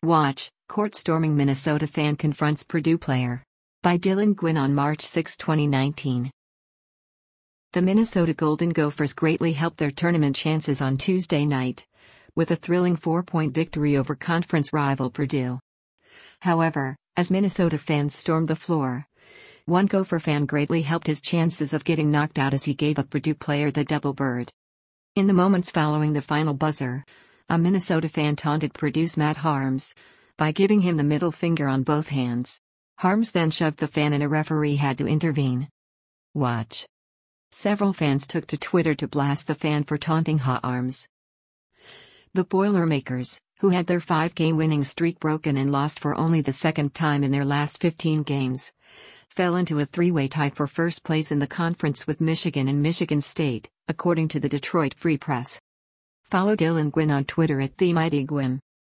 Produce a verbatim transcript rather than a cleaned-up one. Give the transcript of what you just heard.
Watch, Court-Storming Minnesota Fan Confronts Purdue Player. By Dylan Gwynn on March sixth, twenty nineteen. The Minnesota Golden Gophers greatly helped their tournament chances on Tuesday night, with a thrilling four-point victory over conference rival Purdue. However, as Minnesota fans stormed the floor, one Gopher fan greatly helped his chances of getting knocked out as he gave a Purdue player the double bird. In the moments following the final buzzer, a Minnesota fan taunted Purdue's Matt Haarms by giving him the middle finger on both hands. Haarms then shoved the fan and a referee had to intervene. Watch. Several fans took to Twitter to blast the fan for taunting Haarms. The Boilermakers, who had their five-game winning streak broken and lost for only the second time in their last fifteen games, fell into a three-way tie for first place in the conference with Michigan and Michigan State, according to the Detroit Free Press. Follow Dylan Gwynn on Twitter at TheMightyGwynn.